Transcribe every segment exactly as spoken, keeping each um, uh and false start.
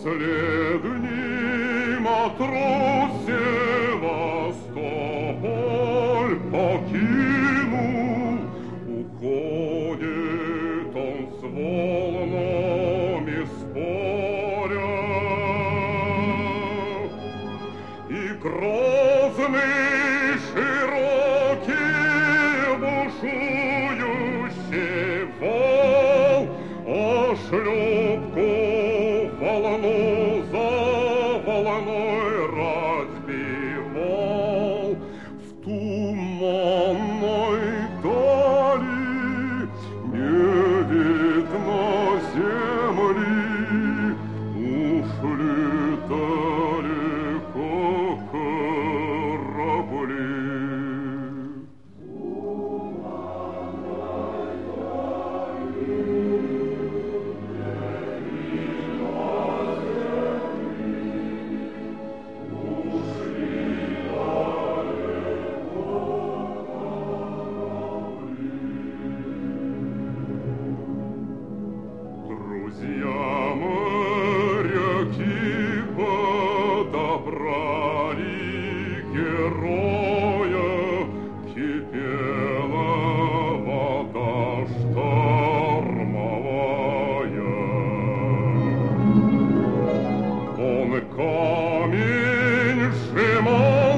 Последний матрос Севастополь покинул, уходит он с волнами споря. И грозный, широкий, бушующий вал о шлюпку волну за волной разбивал. В туманной дали не видно земли, ушли далеко корабли. Друзья моряки подобрали героя, кипела вода штормовая. Он камень сжимал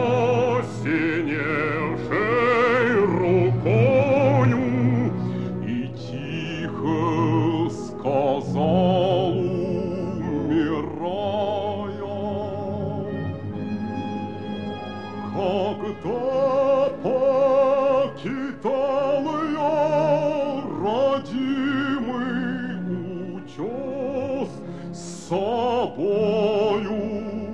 посиневшей рукою и тихо сказал, умирая: когда покидал я родимый утес, с собою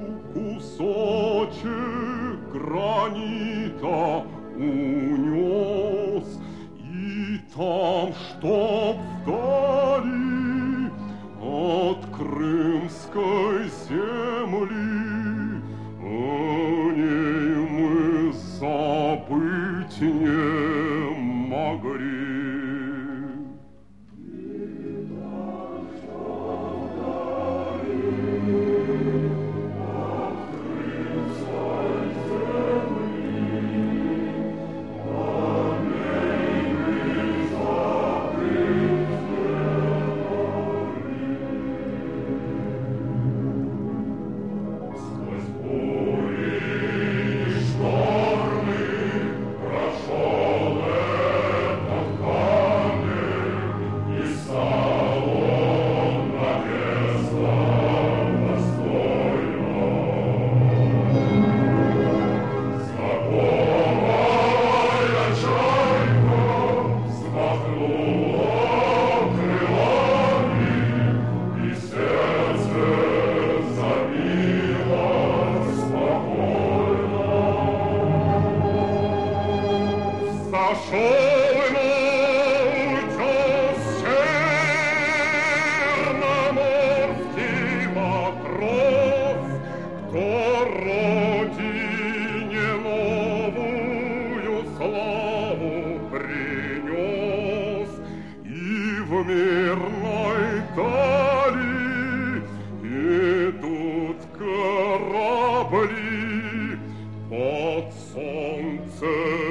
кусочек гранита унес, и там, чтоб вдали от крымской земли о ней мы забыть не могли. Сошел на утес черноморский матрос, кто родине новую славу принес, и в мирной дали идут корабли под солнцем